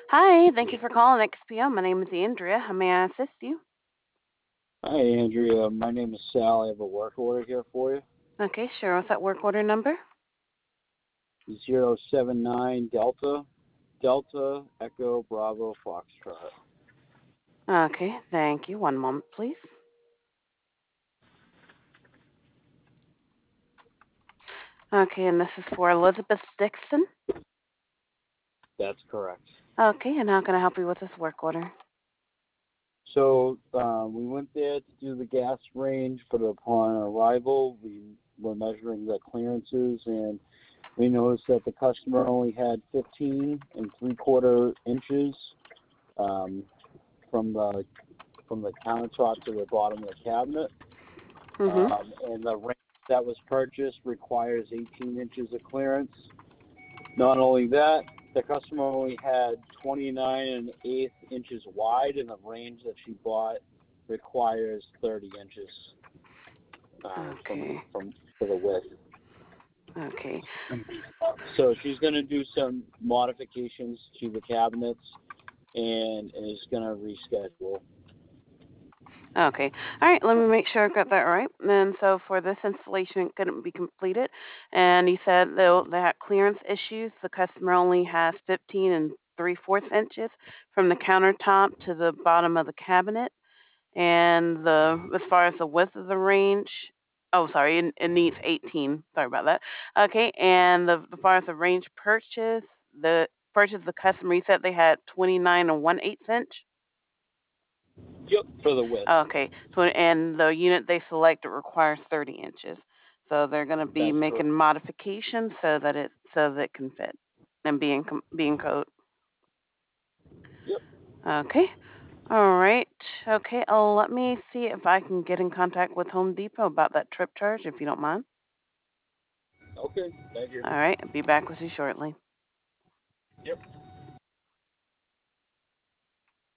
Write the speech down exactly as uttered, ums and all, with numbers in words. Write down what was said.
Hi, thank you for calling X P O. My name is Andrea. How may I assist you? Hi, Andrea. My name is Sal. I have a work order here for you. Okay, sure. What's that work order number? Zero seven nine Delta Delta Echo Bravo Foxtrot. Okay, thank you. One moment, please. Okay, and this is for Elizabeth Dixon. That's correct. Okay, and how can I help you with this work order? So um, we went there to do the gas range, but upon arrival, we were measuring the clearances, and we noticed that the customer only had fifteen and three quarter inches um, from the from the countertop to the bottom of the cabinet. Mm-hmm. Um, and the range that was purchased requires eighteen inches of clearance. Not only that, the customer only had twenty-nine and an eighth inches wide, and the range that she bought requires thirty inches uh, from Okay. from for the width. Okay. So she's going to do some modifications to the cabinets and is going to reschedule. Okay. All right, let me make sure I got that right. And so for this installation, it couldn't be completed. And you said though that clearance issues, the customer only has fifteen and three fourths inches from the countertop to the bottom of the cabinet. And the as far as the width of the range, oh, sorry, it, it needs eighteen. Sorry about that. Okay, and the as far as the range purchase, the purchase the customer, you said they had twenty-nine and one eighth inch. Yep, for the width. Okay, so and the unit they selected requires thirty inches, so they're going to be That's correct. making modifications so that it so that it can fit and be in com- be in code. Yep. Okay. All right. Okay. Uh, let me see if I can get in contact with Home Depot about that trip charge, if you don't mind. Okay. Thank you. All right. I'll be back with you shortly. Yep.